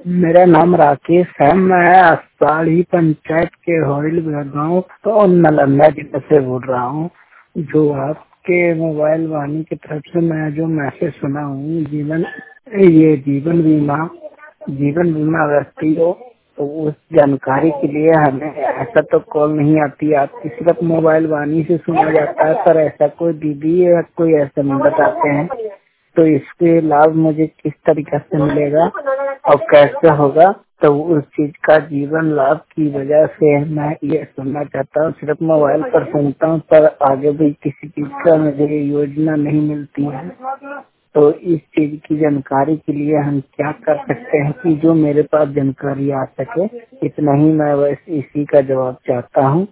मेरा नाम राकेश है। मैं आसाड़ी पंचायत के होइल गाँव तो नालंदा जिले से बोल रहा हूँ। जो आपके मोबाइल वाणी की तरफ से मैं जो मैसेज सुना हूँ, जीवन बीमा व्यक्ति हो, तो उस जानकारी के लिए हमें ऐसा तो कॉल नहीं आती। आपकी सिर्फ मोबाइल वाणी से सुना जाता है, पर ऐसा कोई दीदी या कोई ऐसा नहीं बताते हैं। तो इसके लाभ मुझे किस तरीके से मिलेगा और कैसे होगा? तो उस चीज का जीवन लाभ की वजह से मैं ये सुनना चाहता हूँ। सिर्फ मोबाइल पर सुनता हूँ, पर आगे भी किसी चीज का मुझे योजना नहीं मिलती है। तो इस चीज की जानकारी के लिए हम क्या कर सकते हैं कि जो मेरे पास जानकारी आ सके? इतना ही मैं बस इसी का जवाब चाहता हूँ।